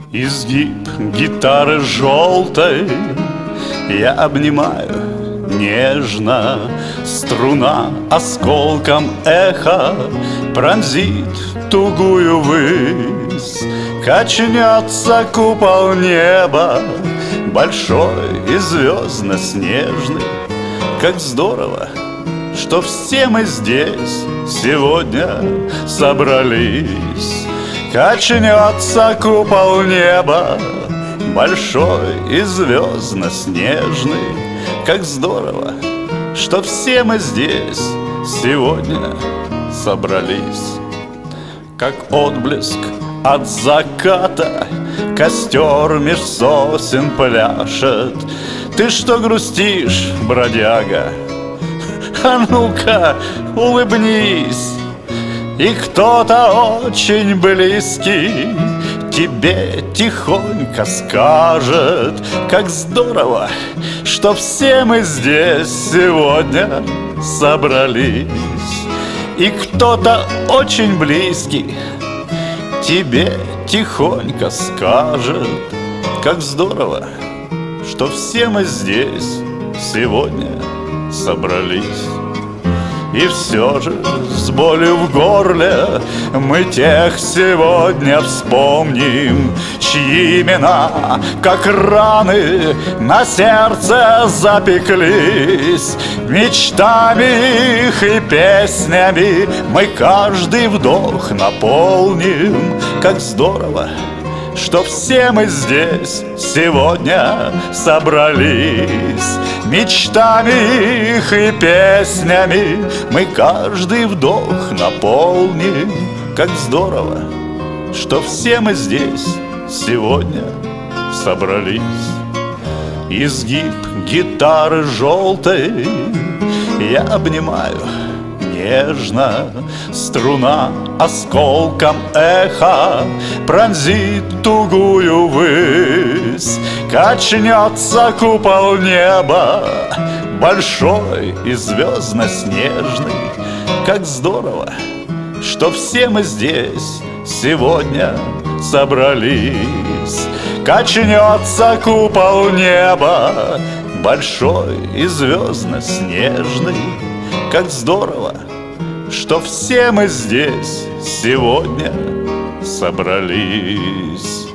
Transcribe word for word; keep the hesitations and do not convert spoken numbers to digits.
Изгиб гитары желтой я обнимаю нежно. Струна осколком эха пронзит тугую высь. Качнется купол неба, большой и звездно-снежный. Как здорово, что все мы здесь сегодня собрались. Качнется купол неба, большой и звездно-снежный. Как здорово, что все мы здесь сегодня собрались. Как отблеск от заката костер меж сосен пляшет. Ты что грустишь, бродяга? А ну-ка, улыбнись. И кто-то очень близкий тебе тихонько скажет: как здорово, что все мы здесь сегодня собрались. И кто-то очень близкий тебе тихонько скажет: как здорово, что все мы здесь сегодня собрались. И все же с болью в горле мы тех сегодня вспомним, чьи имена, как раны, на сердце запеклись. Мечтами их и песнями мы каждый вдох наполним. Как здорово, что все мы здесь сегодня собрались. Мечтами их и песнями мы каждый вдох наполним. Как здорово, что все мы здесь сегодня собрались. Изгиб гитары желтой я обнимаю нежно. Струна осколком эха пронзит тугую высь. Качнется купол неба, большой и звездно-снежный. Как здорово, что все мы здесь сегодня собрались. Качнется купол неба, большой и звездно-снежный. Как здорово, что все мы здесь сегодня собрались.